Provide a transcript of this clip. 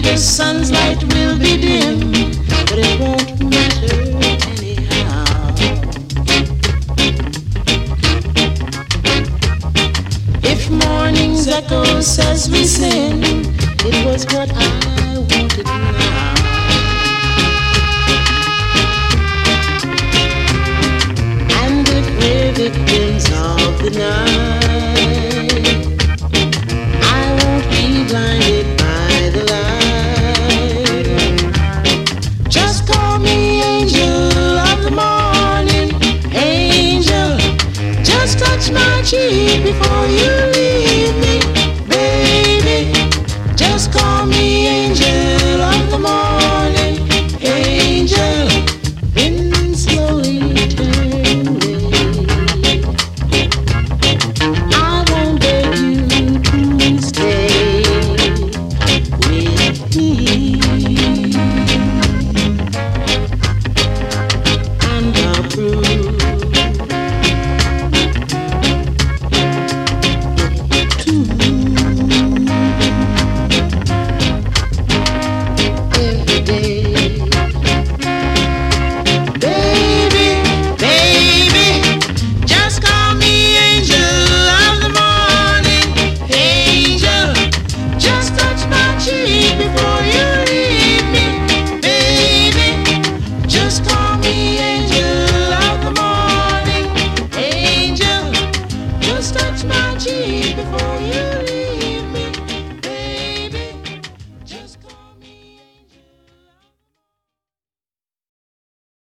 the sun's light will be dim, but it won't matter anyhow. If morning's echo says we sin, it was what I wanted now. And if we're victims of the night, I won't be blinded by the light. Just call me angel of the morning, angel. Just touch my cheek before you leave me, baby. Just call me angel of the morning, angel. Then slowly turn away. I won't beg you to stay with me.